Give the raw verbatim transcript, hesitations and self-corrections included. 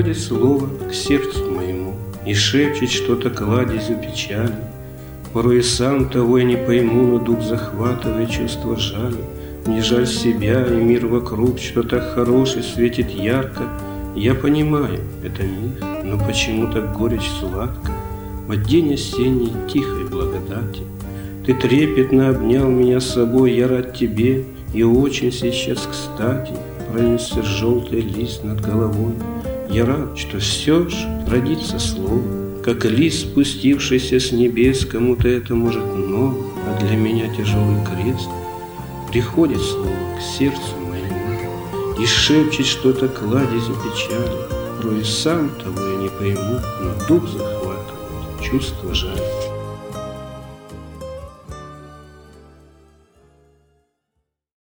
приходит слово к сердцу моему и шепчет что-то кладезью печали. Порой и сам того я не пойму, но дух захватывает чувство жали. Мне жаль себя и мир вокруг, что так хороший светит ярко. Я понимаю, это миф, но почему так горечь сладко? В день осенней тихой благодати ты трепетно обнял меня с собой, я рад тебе, и очень сейчас кстати пронесся желтый лист над головой. Я рад, что все ж родится слово, как лист, спустившийся с небес. Кому-то это может ново, а для меня тяжелый крест. Приходит слово к сердцу моему и шепчет что-то кладезью печали. Порой сам того я не пойму, но дух захватывает чувство жали.